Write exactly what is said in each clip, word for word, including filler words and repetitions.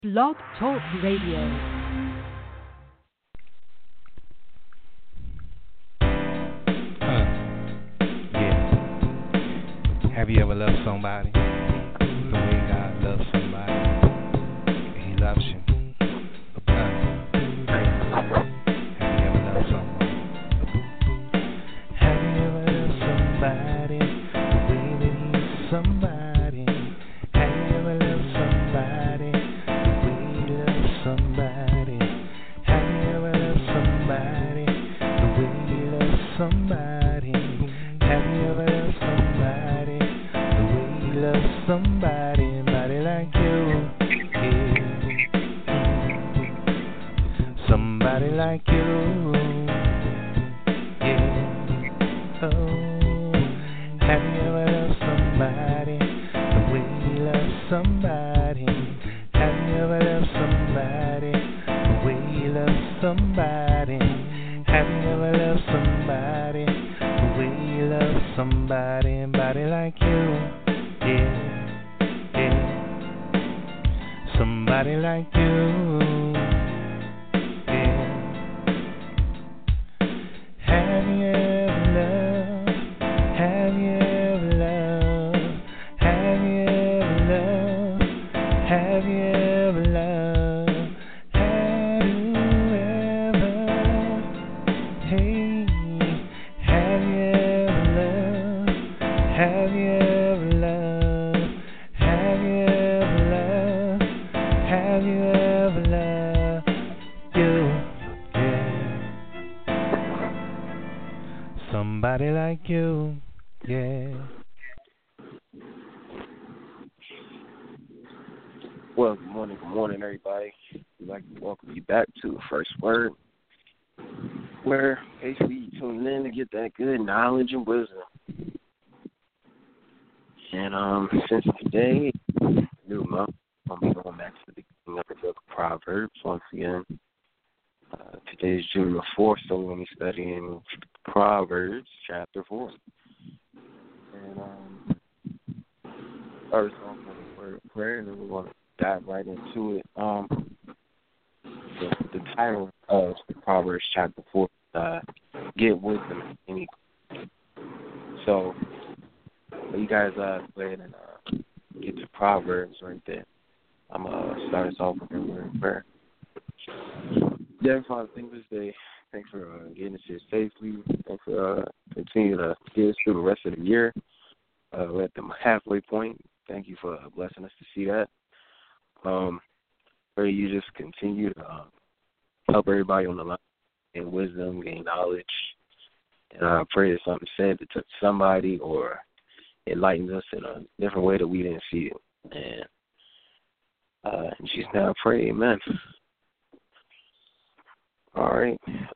Blog Talk Radio. Uh, yeah. Have you ever loved somebody the way God loves somebody? He loves you. Uh, have you ever loved someone? Have you ever loved somebody the way that he's somebody? Have you ever loved somebody the way he loves somebody? Have you ever loved somebody the way he loves somebody? Have you ever loved somebody the way he loves somebody? Somebody like you, yeah. Somebody like you, yeah. Oh, have you ever loved somebody the way he loves somebody? Have you ever loved somebody the way he loves somebody? Have you ever loved somebody the way he loves somebody? Somebody like you, yeah, yeah. Somebody like you, yeah. Have you ever loved? Have you ever loved? Have you ever loved? Have you ever loved? Have you ever? Hey, have you ever loved? Have you ever loved? Have you ever loved? Have you ever loved you? Yeah. Somebody like you, yeah. Well, good morning, good morning, everybody. We'd like to welcome you back to the First Word, where basically you tune in to get that good knowledge and wisdom. And um, since today, new month, I'm going back to the beginning of the book of Proverbs once again. Uh, today is June the fourth, so we're going to be studying Proverbs chapter four. And um, first off, with a word of prayer, and then we're going to dive right into it. Um, the, the title of Proverbs chapter four is uh, Get Wisdom in Any. So, you guys uh, go ahead and uh, get to Proverbs right there. I'm going to start us off with a word of prayer. Dear Father, thank you this day. Thanks for uh, getting us here safely. Thanks for uh, continuing to get us through the rest of the year. Uh, we're at the halfway point. Thank you for uh, blessing us to see that. Um, pray you just continue to uh, help everybody on the line, gain wisdom, gain knowledge. And I pray that something said to touch somebody or enlightens us in a different way that we didn't see it. And uh, in Jesus' name I pray, amen. All right.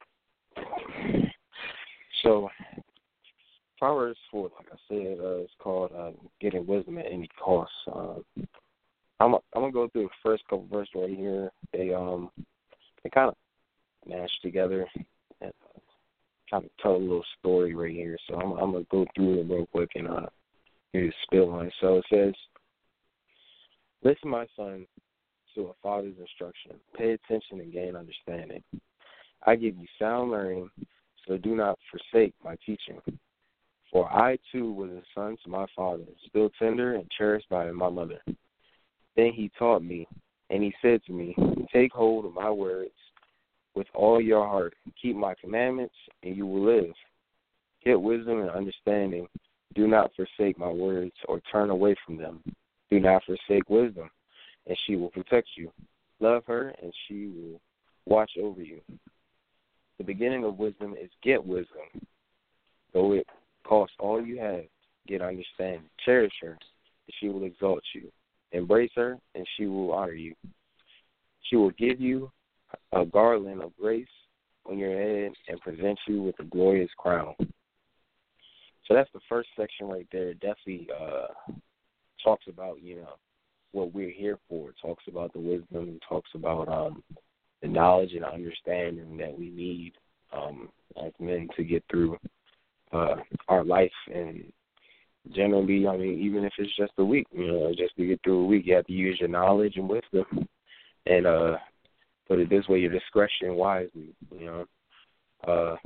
So, Proverbs four, like I said, uh, it's called uh, Getting Wisdom at Any Cost. Uh, I'm I'm gonna go through the first couple verses right here. They um they kind of mash together and uh, kind of tell a little story right here. So I'm I'm gonna go through it real quick and uh give you a spill on it. So it says, "Listen, my son, to a father's instruction. Pay attention and gain understanding. I give you sound learning, so do not forsake my teaching. For I too was a son to my father, still tender and cherished by my mother. Then he taught me, and he said to me, take hold of my words with all your heart. Keep my commandments, and you will live. Get wisdom and understanding. Do not forsake my words or turn away from them. Do not forsake wisdom, and she will protect you. Love her, and she will watch over you. The beginning of wisdom is get wisdom. Though it costs all you have, get understanding. Cherish her, and she will exalt you. Embrace her, and she will honor you. She will give you a garland of grace on your head and present you with a glorious crown." So that's the first section right there. It definitely uh, talks about, you know, what we're here for. It talks about the wisdom. It talks about um, the knowledge and understanding that we need um, as men to get through uh, our life. And generally, I mean, even if it's just a week, you know, just to get through a week, you have to use your knowledge and wisdom and uh, put it this way, your discretion wisely. You know, uh,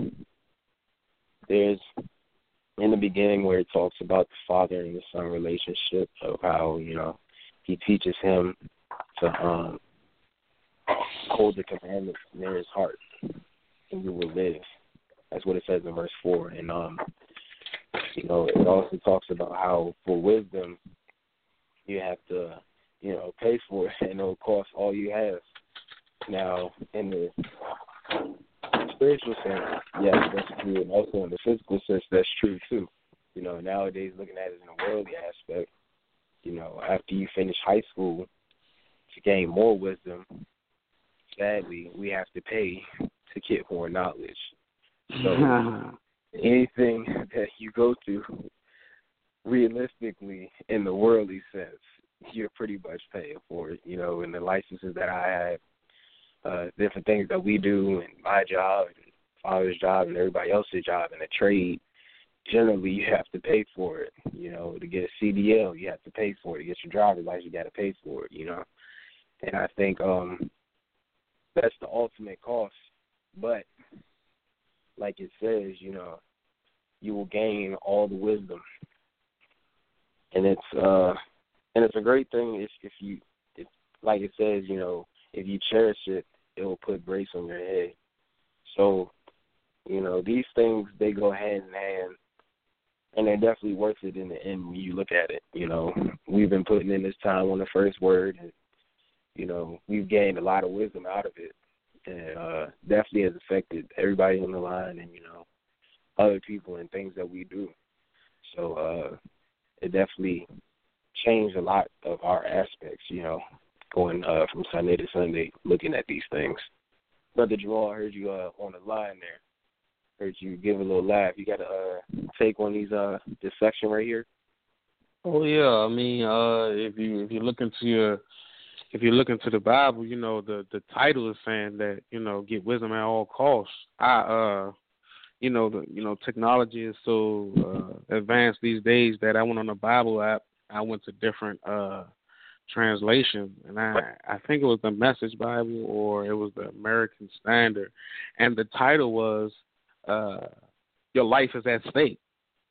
there's in the beginning where it talks about the father and the son relationship of how, you know, he teaches him to um, hold the commandments near his heart, and you will live. That's what it says in verse four. And um, you know, it also talks about how for wisdom you have to, you know, pay for it, and it'll cost all you have. Now, in the spiritual sense, yes, that's true, and also in the physical sense, that's true too. You know, nowadays, looking at it in a worldly aspect, you know, after you finish high school, to gain more wisdom, sadly, we have to pay to get more knowledge. So anything that you go through, realistically, in the worldly sense, you're pretty much paying for it. You know, in the licenses that I have, uh, different things that we do in my job, and father's job, and everybody else's job in a trade, generally you have to pay for it. You know, to get a C D L, you have to pay for it. To get your driver's license, you got to pay for it, you know. And I think um, that's the ultimate cost. But like it says, you know, you will gain all the wisdom. And it's uh, and it's a great thing if, if you, if, like it says, you know, if you cherish it, it will put grace on your head. So, you know, these things, they go hand in hand, and they're definitely worth it in the end when you look at it. You know, we've been putting in this time on the first word, and, you know, we've gained a lot of wisdom out of it. And uh, definitely has affected everybody on the line and, you know, other people and things that we do. So uh, it definitely changed a lot of our aspects, you know, going uh, from Sunday to Sunday, looking at these things. Brother Jamal, I heard you uh, on the line there. Heard you give a little laugh. You got to uh, take on these uh, this section right here. Oh yeah, I mean, uh, if you if you look into your if you look into the Bible, you know the, the title is saying that, you know, get wisdom at all costs. I uh, you know the you know technology is so uh, advanced these days that I went on a Bible app. I went to different uh, translation, and I I think it was the Message Bible or it was the American Standard, and the title was uh, "Your Life is at Stake."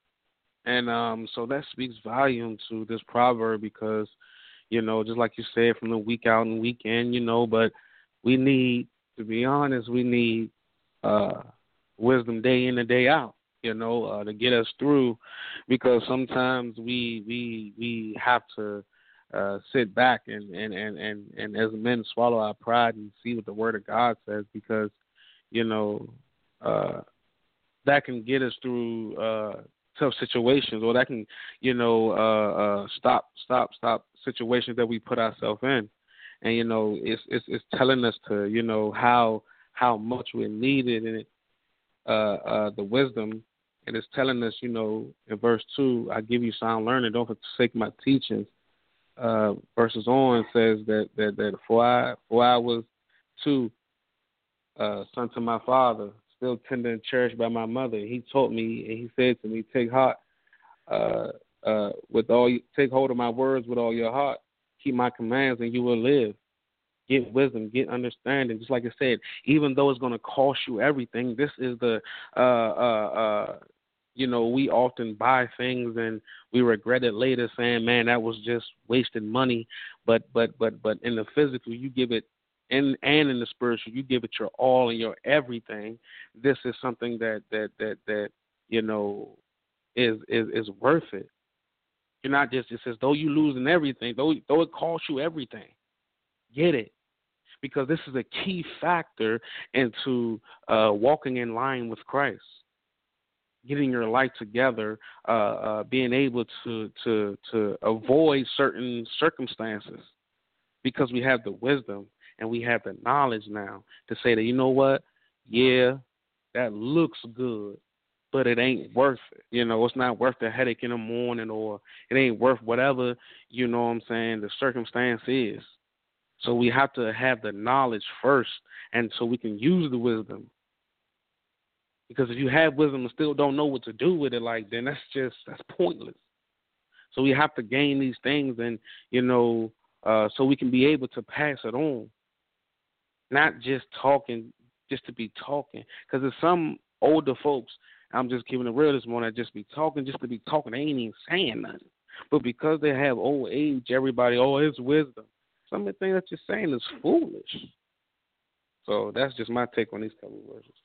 And um, so that speaks volume to this proverb because, you know, just like you said, from the week out and week in, you know, but we need, to be honest, we need uh, wisdom day in and day out, you know, uh, to get us through, because sometimes we we we have to uh, sit back and, and, and, and, and as men swallow our pride and see what the Word of God says, because, you know, uh, that can get us through uh, tough situations, or that can, you know, uh, uh, stop, stop, stop situations that we put ourselves in. And, you know, it's, it's, it's telling us to, you know, how, how much we're needed in it, uh, uh, the wisdom. And it's telling us, you know, in verse two, I give you sound learning, don't forsake my teachings. Uh, verses on says that, that, that for I, for I was too, uh, son to my father, still tender and cherished by my mother. He taught me, and he said to me, take heart, uh, uh, with all, you, take hold of my words with all your heart. Keep my commands, and you will live. Get wisdom, get understanding. Just like I said, even though it's going to cost you everything, this is the, uh, uh, uh, you know, we often buy things and we regret it later, saying, "Man, that was just wasted money." But, but, but, but in the physical, you give it. And and in the spiritual, you give it your all and your everything. This is something that that that, that you know is, is is worth it. You're not just, it says, though you losing everything, though though it costs you everything, get it, because this is a key factor into uh, walking in line with Christ, getting your life together, uh, uh, being able to to to avoid certain circumstances, because we have the wisdom. And we have the knowledge now to say that, you know what, yeah, that looks good, but it ain't worth it. You know, it's not worth the headache in the morning, or it ain't worth whatever, you know what I'm saying, the circumstance is. So we have to have the knowledge first, and so we can use the wisdom. Because if you have wisdom and still don't know what to do with it, like, then that's just, that's pointless. So we have to gain these things, and, you know, uh, so we can be able to pass it on. not just talking just to be talking. Because there's some older folks, I'm just keeping it real this morning, that just be talking just to be talking. They ain't even saying nothing. But because they have old age, everybody, oh, it's wisdom. Some of the things that you're saying is foolish. So that's just my take on these couple of verses.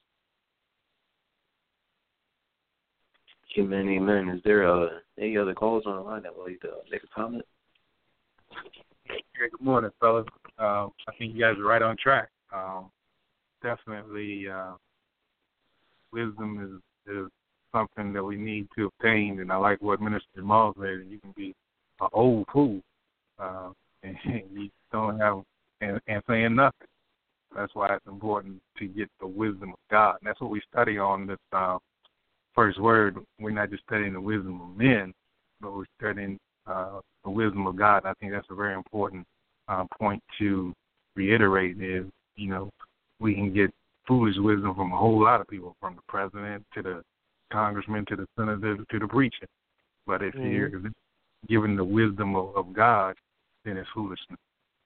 Amen, amen. Is there uh, any other calls on the line that would like to make a comment? Yeah, good morning, fellas. Uh, I think you guys are right on track. Um, definitely, uh, wisdom is, is something that we need to obtain, and I like what Minister Jamal said. You can be an old fool uh, and you don't have and, and saying nothing. That's why it's important to get the wisdom of God. And that's what we study on this uh, first word. We're not just studying the wisdom of men, but we're studying uh, the wisdom of God. And I think that's a very important uh, point to reiterate is, you know, we can get foolish wisdom from a whole lot of people, from the president to the congressman to the senator to the preacher. But if mm-hmm. you're given the wisdom of, of God, then it's foolishness.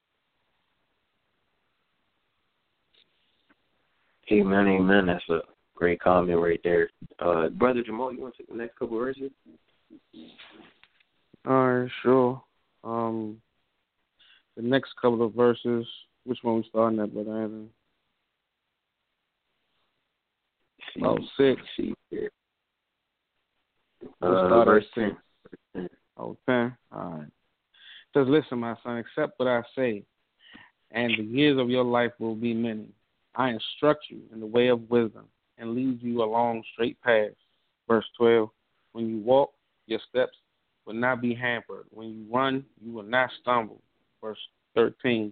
Amen, amen. That's a great comment right there. Uh, Brother Jamal, you want to take the next couple of verses? All right, sure. Um, the next couple of verses, which one we starting at, Brother Anthony? Oh, six. Uh, verse ten. Oh, ten. All right. It says, listen, my son, accept what I say, and the years of your life will be many. I instruct you in the way of wisdom and lead you along straight paths. Verse twelve, when you walk, your steps will not be hampered. When you run, you will not stumble. Verse thirteen,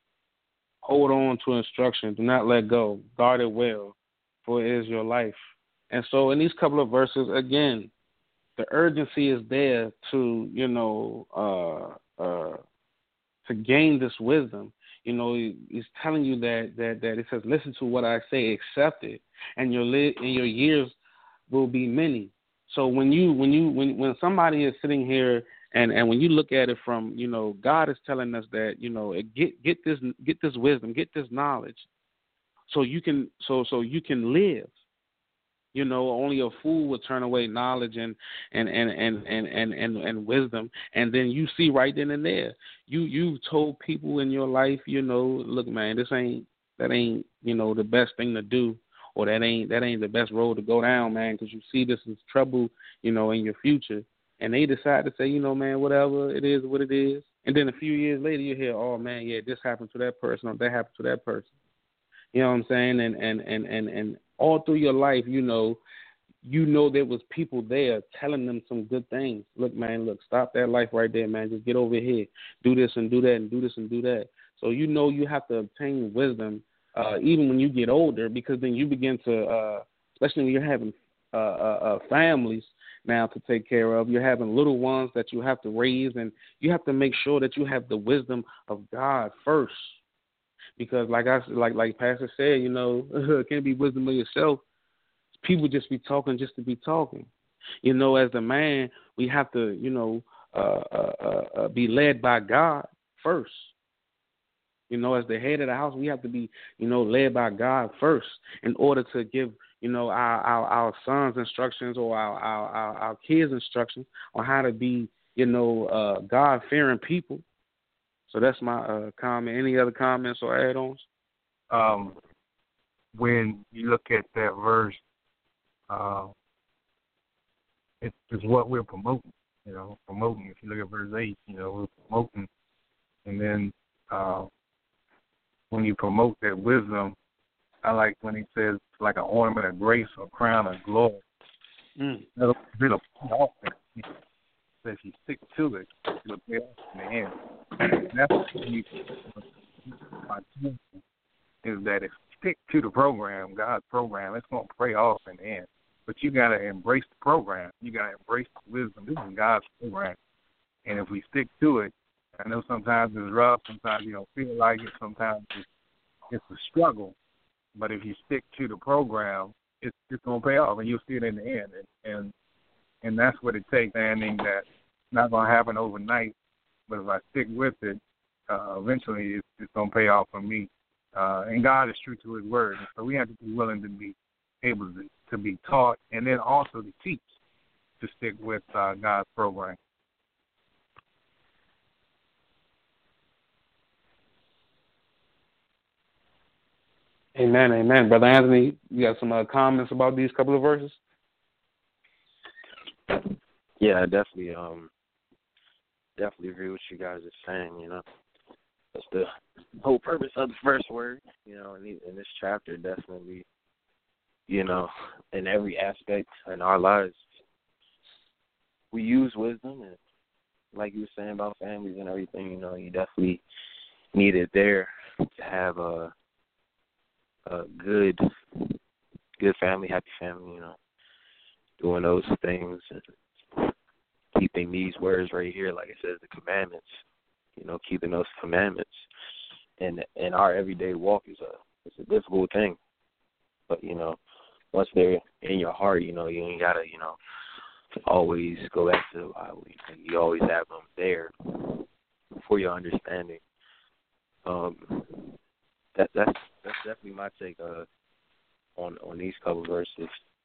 hold on to instruction. Do not let go. Guard it well, for it is your life. And so in these couple of verses, again, the urgency is there to, you know, uh, uh, to gain this wisdom. You know, he's telling you that, that, that it says, listen to what I say, accept it, and your li- and your years will be many. So when you when you when when somebody is sitting here and, and when you look at it from, you know, God is telling us that, you know, get get this get this wisdom, get this knowledge, so you can so so you can live. You know, only a fool would turn away knowledge and and, and, and, and, and, and, and wisdom. And then you see right then and there, you you've told people in your life, you know, look, man, this ain't that ain't you know the best thing to do, or that ain't that ain't the best road to go down, man, because you see this is trouble, you know, in your future. And they decide to say, you know, man, whatever it is, what it is. And then a few years later, you hear, oh man, yeah, this happened to that person, or that happened to that person. You know what I'm saying? And and and and and all through your life, you know, you know there was people there telling them some good things. Look, man, look, stop that life right there, man. Just get over here. Do this and do that and do this and do that. So you know you have to obtain wisdom uh, even when you get older, because then you begin to, uh, especially when you're having uh, uh, uh, families now to take care of. You're having little ones that you have to raise, and you have to make sure that you have the wisdom of God first. Because like I like like Pastor said, you know, it can't be wisdom of yourself. People just be talking just to be talking. You know, as a man, we have to, you know, uh, uh, uh, be led by God first. You know, as the head of the house, we have to be, you know, led by God first in order to give, you know, our our, our sons instructions, or our, our, our, our kids instructions on how to be, you know, uh, God-fearing people. So that's my uh, comment. Any other comments or add-ons? Um, when you look at that verse, uh, it is what we're promoting. You know, promoting. If you look at verse eight, you know, we're promoting, and then uh, when you promote that wisdom, I like when he says like an ornament of grace or crown of glory. Mm. It'll, it'll pay off. So if you stick to it, it'll pay off in the end. That's what you, my is that if you stick to the program, God's program, it's going to pay off in the end. But you got to embrace the program. You got to embrace the wisdom. This is God's program. And if we stick to it, I know sometimes it's rough, sometimes you don't feel like it, sometimes it's, it's a struggle. But if you stick to the program, it's, it's going to pay off, and you'll see it in the end. And and, and that's what it takes, Andy, that's not going to happen overnight. But if I stick with it, uh, eventually it's, it's going to pay off for me. Uh, and God is true to His word, and so we have to be willing to be able to, to be taught, and then also to teach, to stick with uh, God's program. Amen, amen. Brother Anthony, you got some uh, comments about these couple of verses? Yeah, I definitely, um, definitely agree with you guys are saying. You know, that's the whole purpose of the first word. You know, in, in this chapter, definitely, you know, in every aspect in our lives, we use wisdom, and like you were saying about families and everything, you know, you definitely need it there to have a, a good, good family, happy family, you know, doing those things and keeping these words right here, like it says, the commandments, you know, keeping those commandments. And in our everyday walk is a, it's a difficult thing. But, you know, once they're in your heart, you know, you ain't got to, you know, always go back to the Bible. You always have them there for your understanding. Um, that that's that's definitely my take uh, on on these couple verses.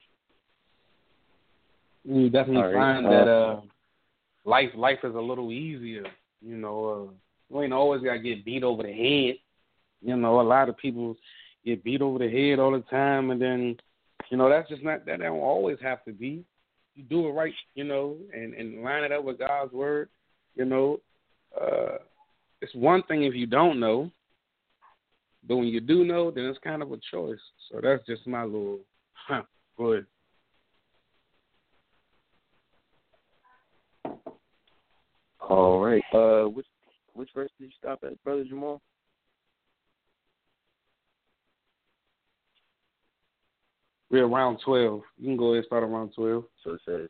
You definitely All right, find uh, that uh, life life is a little easier. You know, uh, you ain't always got to get beat over the head. You know, a lot of people get beat over the head all the time, and then, you know, that's just not, that don't always have to be. You do it right, you know, and, and line it up with God's word, you know. Uh, it's one thing if you don't know, but when you do know, then it's kind of a choice. So that's just my little, huh, go ahead. All right. Uh, which which verse did you stop at, Brother Jamal? We're around twelve. You can go ahead and start around twelve. So it says,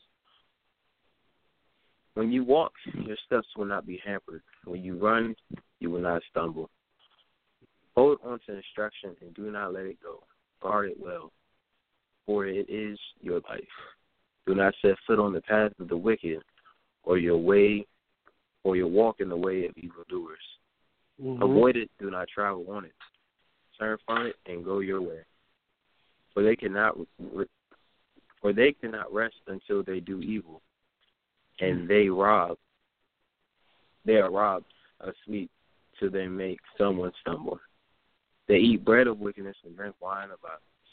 when you walk, your steps will not be hampered. When you run, you will not stumble. Hold on to instruction and do not let it go. Guard it well, for it is your life. Do not set foot on the path of the wicked, or your way, or your walk in the way of evildoers. Mm-hmm. Avoid it. Do not travel on it. Turn from it and go your way. For they cannot, for they cannot rest until they do evil, and they rob. They are robbed of sleep till they make someone stumble. They eat bread of wickedness and drink wine of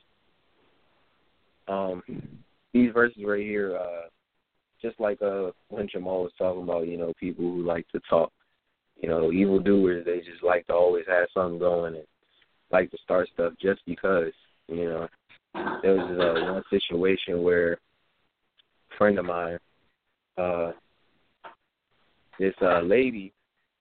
violence. Um, these verses right here, uh, just like uh, when Jamal was talking about, you know, people who like to talk, you know, evildoers, they just like to always have something going and like to start stuff just because, you know. There was uh, one situation where a friend of mine, uh, this uh, lady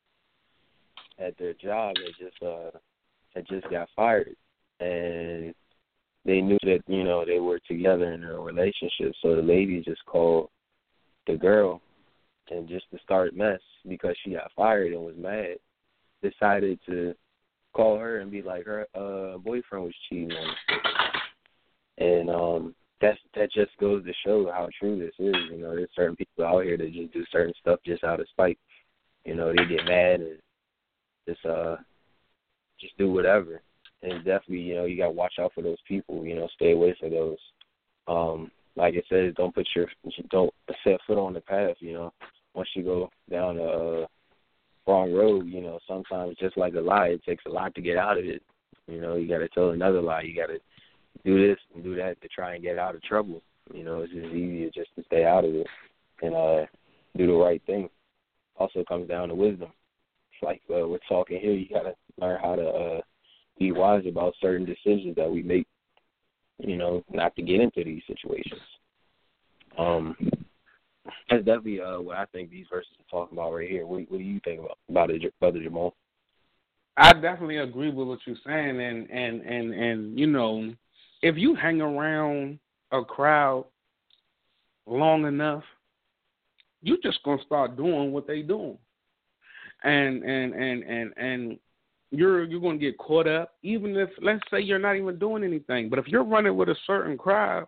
at their job had just uh, had just got fired, and they knew that, you know, they were together in a relationship. So the lady just called the girl, and just to start mess because she got fired and was mad, decided to call her and be like her uh, boyfriend was cheating on her. And um, that's, that just goes to show how true this is. You know, there's certain people out here that just do certain stuff just out of spite. You know, they get mad and just uh, just do whatever. And definitely, you know, you got to watch out for those people. You know, stay away from those. Um, like it says, don't put your don't set foot on the path. You know, once you go down a uh, wrong road, you know, sometimes just like a lie, it takes a lot to get out of it. You know, you got to tell another lie. You got to do this and do that to try and get out of trouble. You know, it's just easier just to stay out of it and uh, do the right thing. Also comes down to wisdom. It's like uh, we're talking here, you got to learn how to uh, be wise about certain decisions that we make, you know, not to get into these situations. Um, that's definitely uh, what I think these verses are talking about right here. What, what do you think about, about it, Brother Jamal? I definitely agree with what you're saying, and, and, and, and you know, if you hang around a crowd long enough, you're just gonna start doing what they doing, and and and and and you're you're gonna get caught up. Even if, let's say, you're not even doing anything, but if you're running with a certain crowd,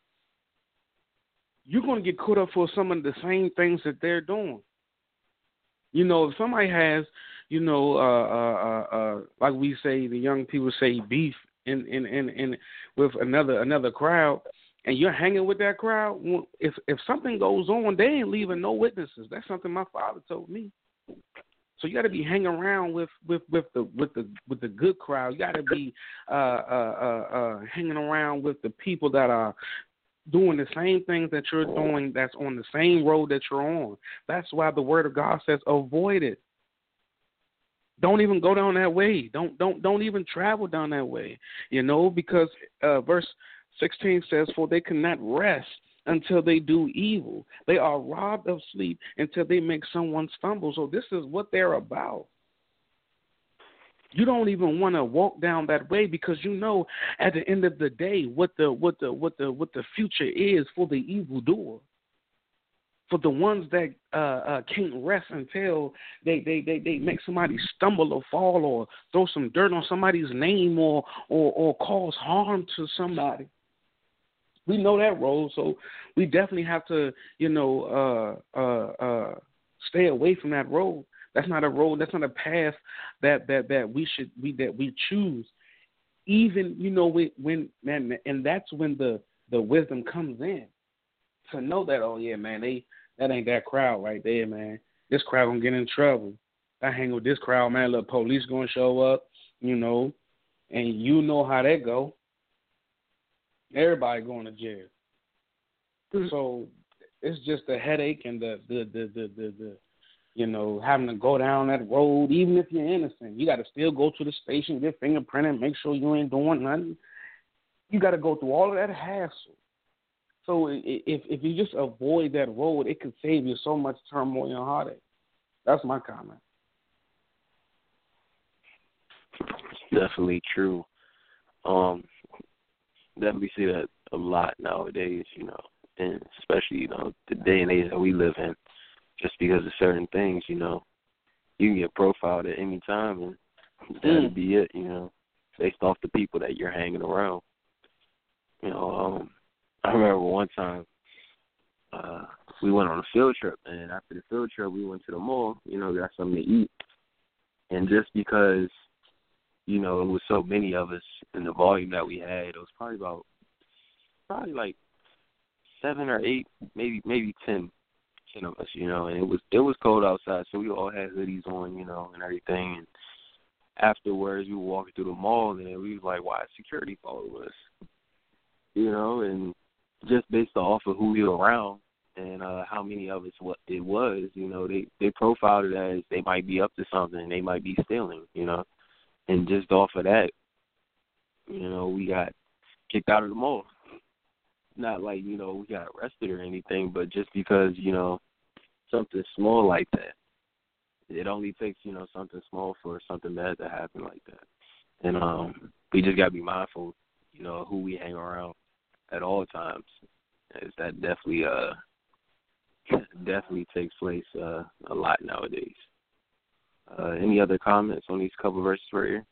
you're gonna get caught up for some of the same things that they're doing. You know, if somebody has, you know, uh, uh, uh, uh, like we say, the young people say, beef in in, in, in with another another crowd, and you're hanging with that crowd. If if something goes on, they ain't leaving no witnesses. That's something my father told me. So you got to be hanging around with, with, with the with the with the good crowd. You got to be uh, uh, uh, uh, hanging around with the people that are doing the same things that you're doing. That's on the same road that you're on. That's why the Word of God says, avoid it. Don't even go down that way. Don't don't don't even travel down that way. You know, because uh, verse sixteen says, "For they cannot rest until they do evil. They are robbed of sleep until they make someone stumble." So this is what they're about. You don't even want to walk down that way because you know at the end of the day what the what the what the what the future is for the evildoer. For the ones that uh, uh, can't rest until they, they, they, they make somebody stumble or fall or throw some dirt on somebody's name or or, or cause harm to somebody. We know that road, so we definitely have to, you know, uh, uh, uh, stay away from that road. That's not a road. That's not a path that, that, that we should we that we choose. Even, you know, when, when man, and that's when the, the wisdom comes in to know that, oh yeah, man, they that ain't that crowd right there, man. This crowd gonna get in trouble. I hang with this crowd, man. Look, police gonna show up, you know, and you know how that go. Everybody going to jail. Mm-hmm. So it's just the headache and the the, the the the the you know having to go down that road. Even if you're innocent, you got to still go to the station, get fingerprinted, make sure you ain't doing nothing. You got to go through all of that hassle. So if if you just avoid that road, it could save you so much turmoil and heartache. That's my comment. Definitely true. Um. Definitely see that a lot nowadays, you know, and especially, you know, the day and age that we live in, just because of certain things, you know, you can get profiled at any time, and that'll be it, you know, based off the people that you're hanging around. You know, um, I remember one time uh, we went on a field trip, and after the field trip, we went to the mall, you know, got something to eat, and just because, you know, it was so many of us in the volume that we had, it was probably about, probably like seven or eight, maybe maybe ten, ten of us, you know, and it was it was cold outside, so we all had hoodies on, you know, and everything. And afterwards, we were walking through the mall, and we was like, why is security following us? You know, and just based off of who we were around and uh, how many of us what it was, you know, they, they profiled it as they might be up to something, they might be stealing, you know. And just off of that, you know, we got kicked out of the mall. Not like, you know, we got arrested or anything, but just because, you know, something small like that. It only takes, you know, something small for something bad to happen like that. And um, we just got to be mindful, you know, who we hang around at all times. As that definitely, uh, definitely takes place uh, a lot nowadays. Uh, any other comments on these couple verses right here?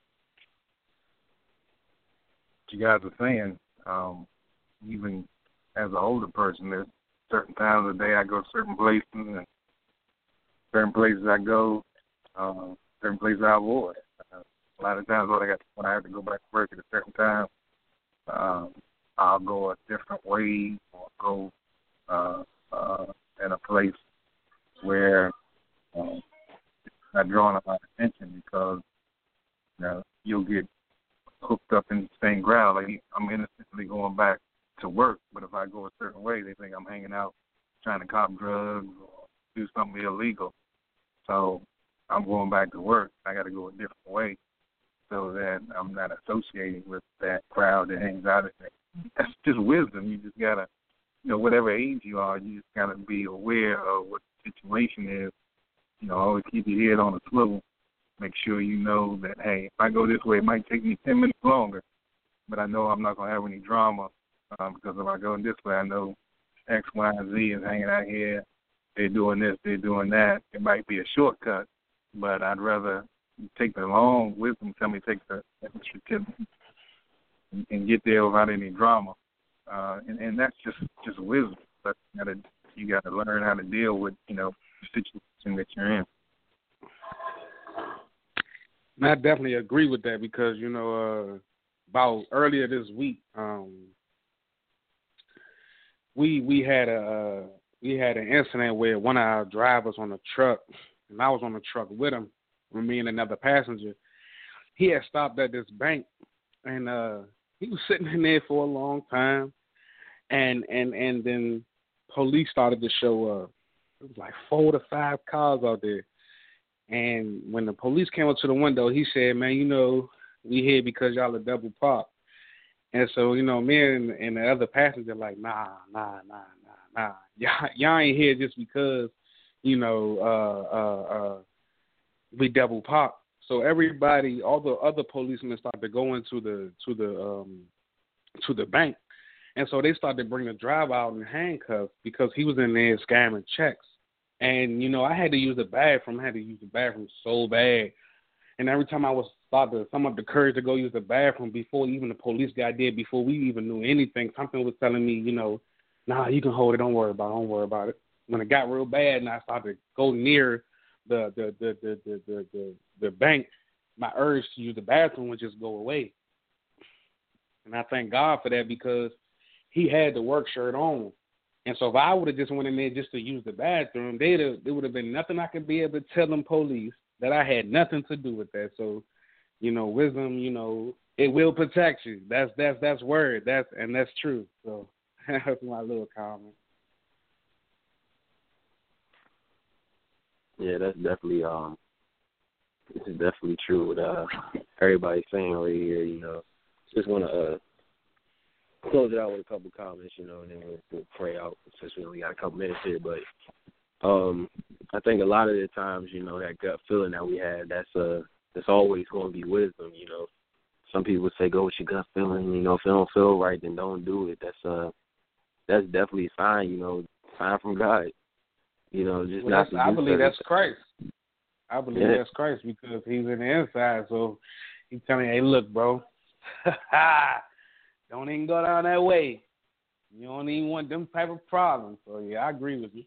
You guys are saying, um, even as an older person, there's certain times of the day I go to certain places, and certain places I go, uh, certain places I avoid. Uh, a lot of times when I got when I have to go back to work at a certain time, um, I'll go a different way or go uh, uh, in a place where um, not drawing a lot of attention because you know, you'll get hooked up in the same crowd. Like I'm innocently going back to work, but if I go a certain way, they think I'm hanging out trying to cop drugs or do something illegal. So I'm going back to work. I got to go a different way so that I'm not associating with that crowd that hangs out at me. That's just wisdom. You just got to, you know, whatever age you are, you just got to be aware of what the situation is. You know, always keep your head on a swivel. Make sure you know that, hey, if I go this way, it might take me ten minutes longer, but I know I'm not going to have any drama um, because if I go this way, I know X, Y, and Z is hanging out here. They're doing this, they're doing that. It might be a shortcut, but I'd rather take the long wisdom, tell me take the extra tip and, and get there without any drama. Uh, and, and that's just, just wisdom. But you gotta, you got to learn how to deal with, you know, the situation that you're in. And I definitely agree with that because, you know, uh, about earlier this week, um, we we had a uh, we had an incident where one of our drivers on the truck, and I was on the truck with him, with me and another passenger. He had stopped at this bank, and uh, he was sitting in there for a long time, and and and then police started to show up. It was like four to five cars out there. And when the police came up to the window, he said, man, you know, we here because y'all are double parked. And so, you know, me and, and the other passenger like, nah, nah, nah, nah, nah. Y'all, y'all ain't here just because, you know, uh, uh, uh, we double parked. So everybody, all the other policemen started to go into the to the um, to the bank. And so they started to bring the driver out in handcuffs because he was in there scamming checks. And, you know, I had to use the bathroom. I had to use the bathroom so bad. And every time I was started to sum up the courage to go use the bathroom before even the police guy did, before we even knew anything, something was telling me, you know, nah, you can hold it. Don't worry about it. Don't worry about it. When it got real bad and I started to go near the the the the the the, the, the bank, my urge to use the bathroom would just go away. And I thank God for that because he had the work shirt on. And so if I would have just went in there just to use the bathroom, they'd have, there would have been nothing I could be able to tell them police that I had nothing to do with that. So, you know, wisdom, you know, it will protect you. That's that's that's word. That's and that's true. So that's my little comment. Yeah, that's definitely um, this is definitely true. What uh, everybody's saying right here. You know, just want to uh. close it out with a couple comments, you know, and then we'll, we'll pray out since we only got a couple minutes here. But um, I think a lot of the times, you know, that gut feeling that we have, that's uh, that's always going to be wisdom. You know, some people say go with your gut feeling. You know, if it don't feel right, then don't do it. That's uh, that's definitely a sign. You know, sign from God. You know, just well, not to I do believe certain that's Christ. I believe yeah. that's Christ because he's in the inside. So he's telling me, hey, look, bro. Don't even go down that way. You don't even want them type of problems. So, yeah, I agree with you.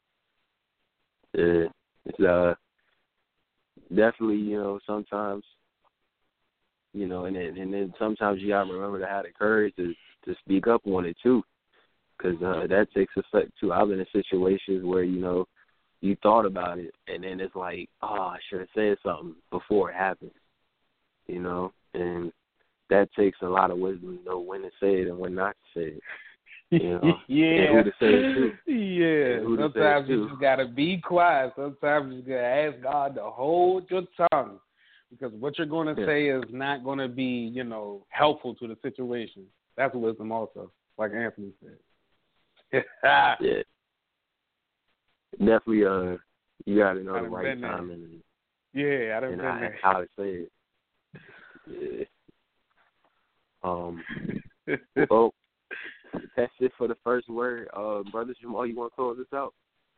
Yeah. It's uh, definitely, you know, sometimes, you know, and then, and then sometimes you got to remember to have the courage to, to speak up on it, too, because uh, that takes effect, too. I've been in situations where, you know, you thought about it, and then it's like, oh, I should have said something before it happened, you know, and that takes a lot of wisdom to know when to say it and when not to say it. You know? Yeah. And who to say it to. Yeah. Who to Sometimes say it you to. just got to be quiet. Sometimes you got to ask God to hold your tongue because what you're going to yeah. say is not going to be, you know, helpful to the situation. That's wisdom also, like Anthony said. yeah. Definitely, uh, you got to know the right been time there. and, yeah, I done and been how, there. how to say it. Yeah. Um, well, that's it for the first word. Uh, Brother Jamal, you want to close this out?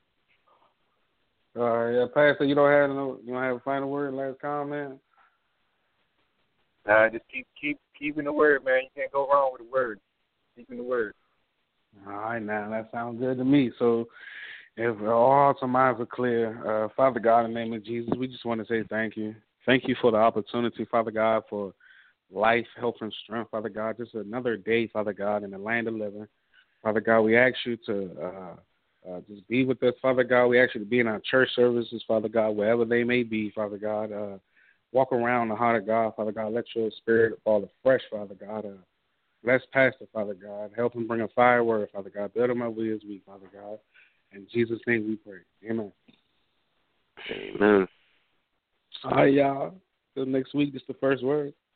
All right, yeah, Pastor, you don't have no, you don't have a final word, last comment? Uh, just keep keep keeping the word, man. You can't go wrong with the word. Keeping the word. All right, now that sounds good to me. So, if all hearts and minds are clear, uh, Father God, in the name of Jesus, we just want to say thank you. Thank you for the opportunity, Father God, for life, health, and strength, Father God. Just another day, Father God, in the land of living. Father God, we ask you to uh, uh, just be with us, Father God. We ask you to be in our church services, Father God, wherever they may be, Father God. Uh, walk around the heart of God, Father God. Let your spirit fall afresh, Father God. Uh, bless Pastor, Father God. Help him bring a fire word, Father God. Build him up with his week, Father God. In Jesus' name we pray. Amen. Amen. All right, y'all. Till next week, just the first word.